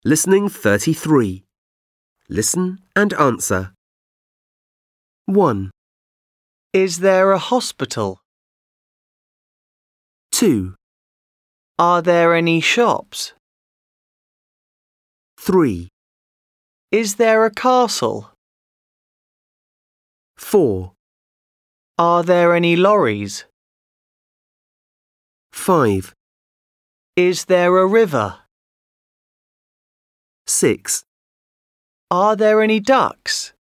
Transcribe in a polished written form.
Listening 33. Listen and answer. 1, Is there a hospital? 2, Are there any shops? 3, Is there a castle? 4, Are there any lorries? 5, Is there a river? 6, Are there any ducks?